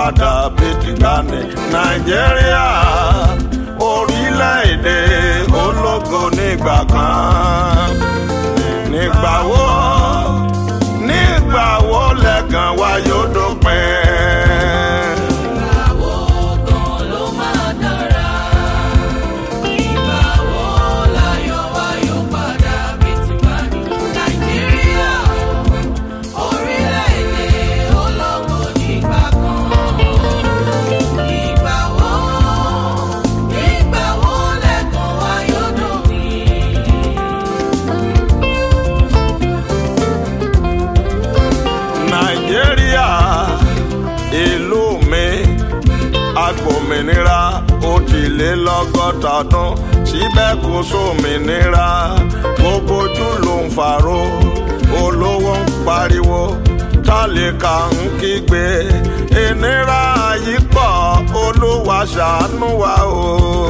padà bí ti gbani. Nàìjíríà orílẹ̀-èdè ológo nígbà kan. Nígbà wo lẹ́gàn wa yóò dópin. Ìlú mi agbòmìnira ó ti lé lọ́gọ́ta ọdún, síbẹ̀ kò sómìnira. Gbogbo ojú ló ń fàró, olówó ń pariwo, tálíkà ń kígbe. Ìnira yìí pọ̀, Olúwa ṣàánú wa o.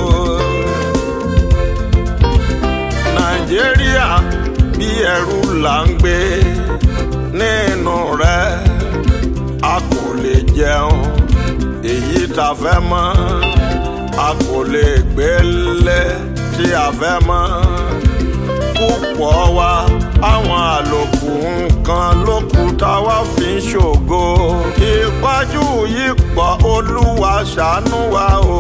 Nàìjíríà bí ẹrú là ń gbé nínú rẹ̀. A kò lè jẹun èyí tá fẹ́ mọ́, a kò lè gbélé tí a fẹ́ mọ́. Púpọ̀ wa àwọn àlòkù nǹkan ló kù táwa fi ń ṣògo. Ìpọ́njú yìí pọ̀, Olúwa ṣàánú wa o.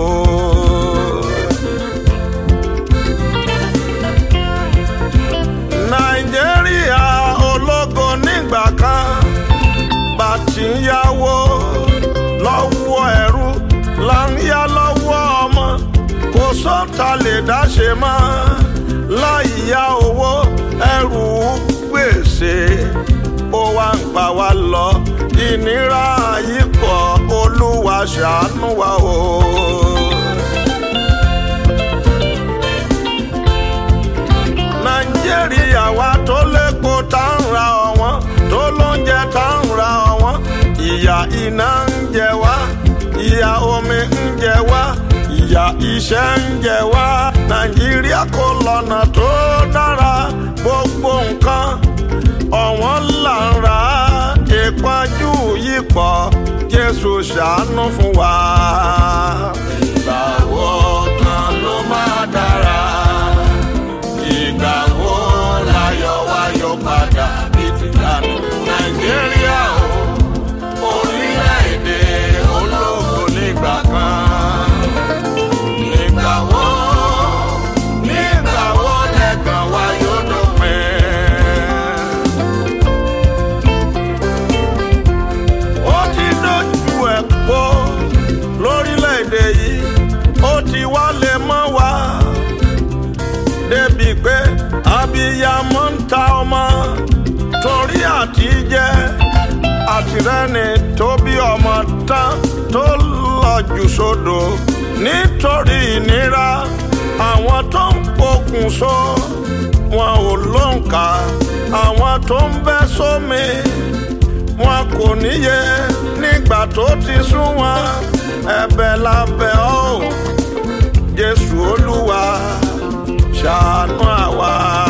Nàìjíríà ológo nígbà kan bá ti ń yáwó lọ́wọ́ ẹrú là ń yá lọ́wọ́ ọmọ. Kò sọ́ta lè dáṣe mọ́ láì yá owó. Ẹrù gbèsè ó wá ń pa wá lọ. Ìnira yìí pọ̀, Olúwa ṣàánú wa o. Nàìjíríà wa tó lépo tá ń ra ọ̀wọ́n, tó lóúnjẹ tá ń ra ọ̀wọ́n. Ìyà iná ń jẹ wá, ìyà omi ń jẹ wá, ìyà iṣẹ́ ń jẹ wá. Nàìjíríà kò lọ́nà tó dára, gbogbo nǹkan ọ̀wọ́n là ń rà. Ìpọ́njú yìí pọ̀, Jésù ṣàánú fún wa. Ìgbà wo kan ló máa dára? Ìgbà wo láyọ̀ wa yóò padà bí ti gbani? Nàìjíríà o, orílẹ̀-èdè ológo nígbà kan. Nígbà wo lẹ́gàn wa yóò dópin. Ó ti dojú ẹ̀ pọ̀ lórílẹ̀-èdè yìí, ó ti wá lè mọ́ wa. Débi pé abiyamọ ń ta ọmọ torí àtijẹ, àtìrẹ́ni tó bí ọmọ tán tó lọ jù sódò nítorí ìnira. Àwọn tó ń pokùnso wọn ò lóǹkà, àwọn tó ń bẹ́ sómi wọn kò níye. Nígbà tó ti sún wọn, ẹ̀bẹ̀ la bẹ̀ ọ́, Jésù Olúwa ṣàánú àwa.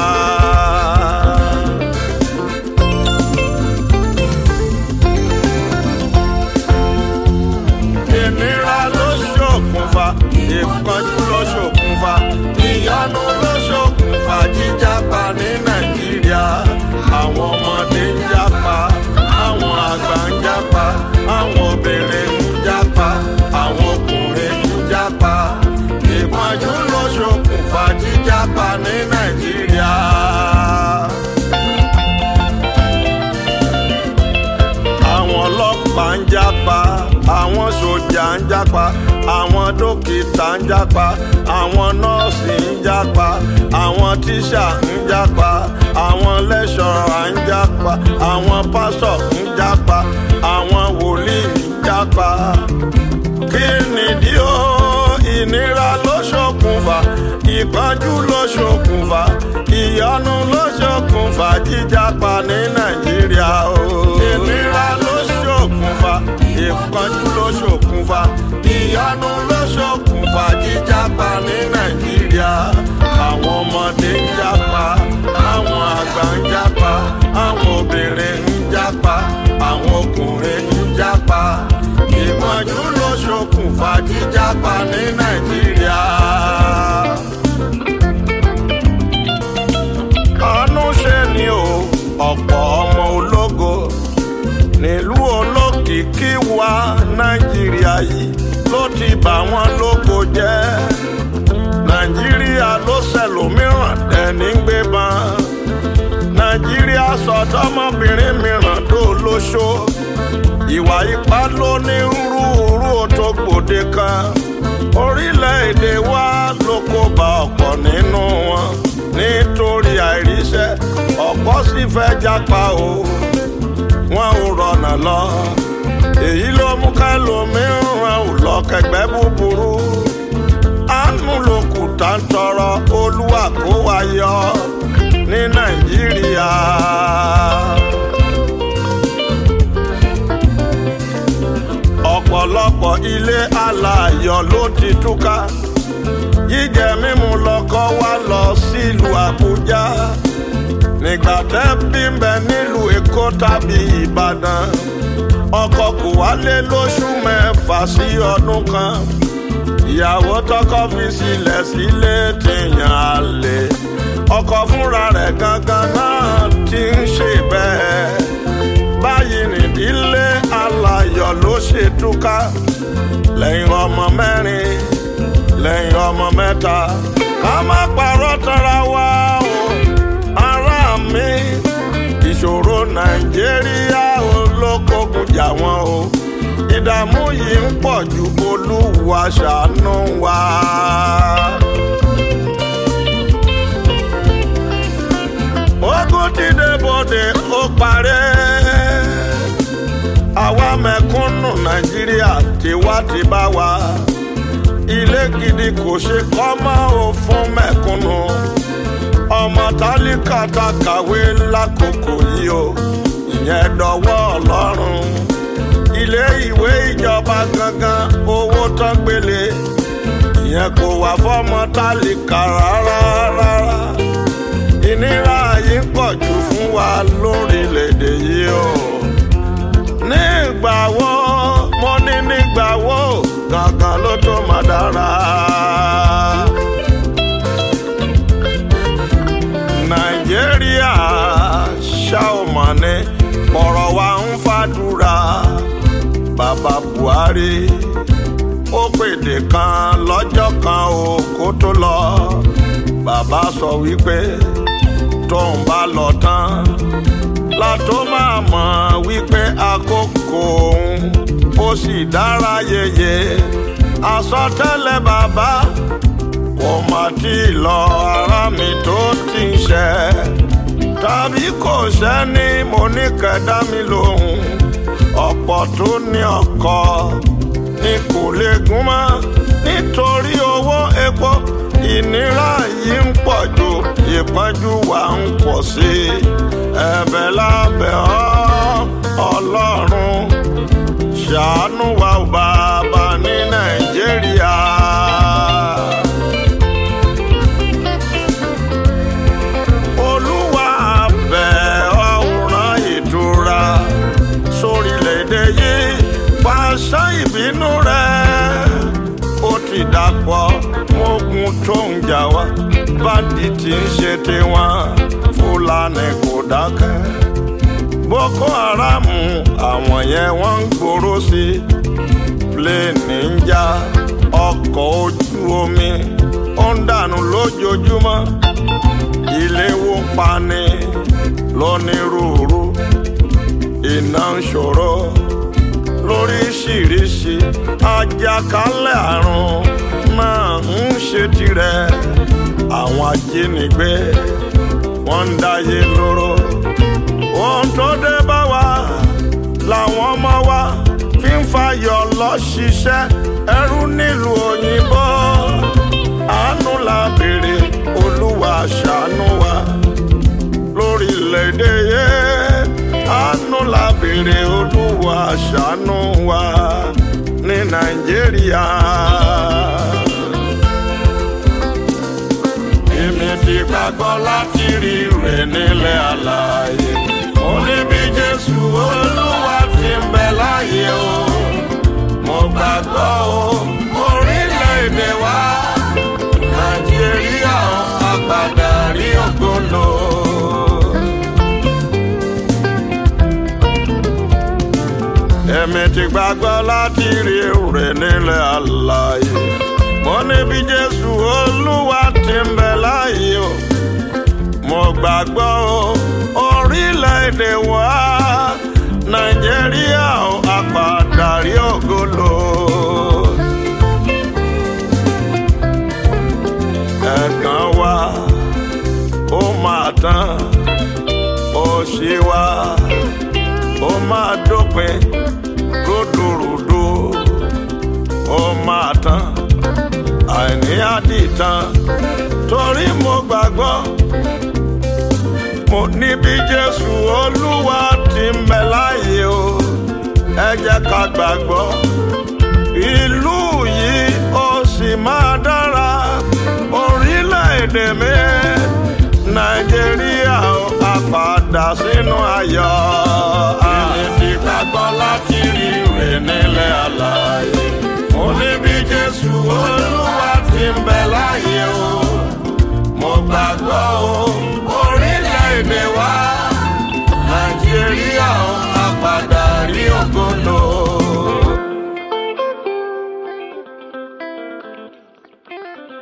Ìnira ló ṣokùnfà, ìpọ́njú ló ṣokùnfà, ìyanu ló ṣokùnfà jíjápa ní Nàìjíríà. Àwọn ọmọdé ń jápa, àwọn àgbà ń jápa, àwọn obìnrin ń jápa, àwọn ọkùnrin ń jápa. Ìpọ́njú ló ṣokùnfà jíjápa ní Nàìjíríà. Àwọn ọlọ́pàá ń jápa, àwọn sójà ń jápa, àwọn dókítà ń jápa, àwọn nọ́ọ̀sì ń jápa, àwọn tíṣà ń jápa, àwọn lẹ́ṣọ̀rà ń jápa, àwọn pásọ̀ ń jápa, àwọn wòlíì ń jápa. Kí nìdí o? Ìnira ló ṣokùnfà, ìpọ́njú ló ṣokùnfà, ìyọnu ló ṣokùnfà jíjápa ní Nàìjíríà o. Ìnira ló ṣokùnfà, ìpọ́njú ló ṣokùnfà, ìyọnu ló ṣokùnfà jíjápa ní Nàìjíríà. Àwọn ọmọdé ń jápa, àwọn àgbà ń jápa, àwọn obìnrin ń jápa, àwọn ọkùnrin ń jápa. Ìpọ́njú fa jíjápa ní Nàìjíríà. Àánú ṣe ni o, ọ̀pọ̀ ọmọ ológo nílùú olókìkí wa Nàìjíríà yìí ló ti bà wọ́n lógo jẹ́. Nàìjíríà ló ṣẹlòmíràn ẹni ń gbé ban. Nàìjíríà sọ̀dọ́mọbìnrin mìíràn tó lóṣó. Ìwà ipá ló ní rúurú tó gbòde kan. Orílẹ̀-èdè wa ló kó bá ọ̀pọ̀ nínú wọn. Nítorí àìríṣẹ́ ọ̀pọ̀ sì fẹ́ jápa o. Wọn ò rọ̀nà lọ. Èyí ló mú kẹ́lòmíràn ò lọ kẹgbẹ́ búburú. Àánú ló kù tá ń tọrọ Olúwa kó wa yọ ní Nàìjíríà. Ọ̀pọ̀lọpọ̀ ilé aláyọ̀ ló ti túká. Jíjẹ mímu lọ́kọ́ wá lọ sílùú Àbújá. Nígbà tẹ́bí ń bẹ nílùú Èkó tàbí Ìbàdàn. Ọkọ kò wálé lóṣù mẹ́fà sí ọdún kan. Ìyàwó tọkọ fi sílẹ̀ sílé tìyàn àlè. Ọkọ fúnra rẹ̀ gangan náà ti ń ṣe bẹ́ẹ̀. Báyìí nìdílé aláyọ̀ ló ṣe túká. Lẹ́yìn ọmọ mẹ́rin, lẹ́yìn ọmọ mẹ́ta. Ká má parọ́ tara wa o, ará mi. Ìṣòro Nàìjíríà olókòkun jà wọ́n o. Ìdààmú yìí ń pọ̀ ju Olúwa ṣàánú wa. Ogun ti dé bòde ó parẹ́. Àwa mẹ̀kúnnù Nàìjíríà tiwa ti bá wa. Ilé gidi kò ṣe kọ́ mọ́ o fún mẹ̀kúnnù. Ọmọ tálíkà ta kàwé lákòókò yìí o. Ìyẹn dọwọ́ Ọlọ́run. Ilé ìwé ìjọba gangan owó tán gbélé. Ìyẹn kò wà fọ́mọ tálíkà rárá. Ìnira yìí pọ̀ jù fún wa lórílẹ̀‐èdè yìí o. Nígbà wo mo ní nígbà wo gangan ló tó máa dára. Nàìjíríà ṣá ò mọ̀ ní ọ̀rọ̀ wa ń fàdúrà. Bàbá Buhari ó pèdè kan lọ́jọ́ kan o kó tó lọ. Bàbá sọ wípé tóun bá lọ tán látó máa mọ̀ wípé àkókò òun ó sì dára yeye. Àsọtẹ́lẹ̀ bàbá kò mà tí ì lọ ará mi tó ti ń ṣẹ. Tàbí kò sẹ́ni mo ní kẹ́dá mi lóhùn. Ọ̀pọ̀ tó ní ọkọ ni kò lè gún mọ́ nítorí owó epo. Ìnira yìí ń pọ̀ jù, ìpọ́njú wa ń pọ̀ sí i. Ẹ̀bẹ̀ lábẹ́ Ọlọ́run ṣàánú wa ò bàbá ní Nàìjíríà. Olúwa bẹ̀ ọ́ rán ìtura sórílẹ̀-èdè yìí. Pàṣẹ ìbínú rẹ̀ ó ti dàpọ̀ mọ́gun tó ń jà wá. Báńdíìtì ń ṣe tiwọn, Fúlàní kò dákẹ́. Boko Haram àwọn yẹn wọ́n ń gbòòrò sí i. Pléènì ń jà, ọkọ̀ ojú omi ó ń dànù lójoojúmọ́. Ilé wó pani lónírúurú. Iná ń ṣòro lóríṣiríṣi. Àjàkálẹ̀ àrùn náà ń ṣe tirẹ̀. Àwọn ajínigbé wọ́n ń dáyé lóró. Ohun tó dé bá wa làwọn ọmọ wa fi ń fayọ̀ lọ ṣiṣẹ́ ẹrú nílùú òyìnbó. Àánú la béèrè, Olúwa ṣàánú wa lórílẹ̀‐èdè yẹ. Àánú la béèrè, Olúwa ṣàánú wa ní Nàìjíríà. Èmi ti gbàgbọ́ láti rí rẹ̀ nílẹ̀ alààyè. Mo ní bí Jésù Olúwa ti ń bẹ láyé o. Mo gbàgbọ́ o orílẹ̀-èdè wa Nàìjíríà á padà rí ògo lò. Èmi ti gbàgbọ́ láti rí èrè nílẹ̀ alààyè. Mo ní bí Jésù Olúwa ti ń bẹ láàyè o. Mo gbàgbọ́ o orílẹ̀-èdè wa Nàìjíríà á padà rí ògo lò. Ẹ̀gàn wa ó máa tán, òṣì wa ó máa dópin, rúdurùdu ó máa tán, àìní àdìtàn torí mo gbàgbọ́. Mo ní bí Jésù Olúwa ti ń bẹ láàyè o, ẹ jẹ́ ká gbàgbọ́. Ìlú yìí ó sì máa dára, orílẹ̀-èdè mi Nàìjíríà á padà sínú ayọ̀. Èmi ti gbàgbọ́ láti rí ire nílẹ̀ alààyè. Mo ní bí Jésù Olúwa ti ń bẹ láàyè.